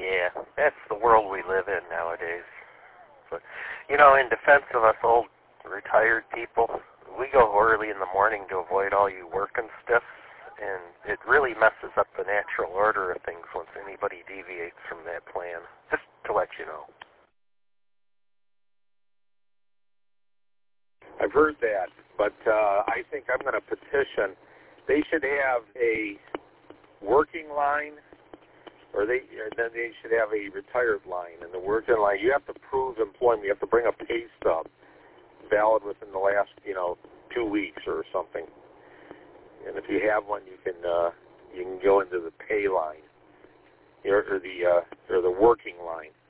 Yeah, that's the world we live in nowadays. But, in defense of us old retired people, we go early in the morning to avoid all you working stiffs, and it really messes up the natural order of things once anybody deviates from that plan, just to let you know. I've heard that, but I think I'm going to petition. They should have a working line, or then they should have a retired line. And the working line, you have to prove employment. You have to bring a pay stub valid within the last, 2 weeks or something. And if you have one, you can go into the pay line, or the working line.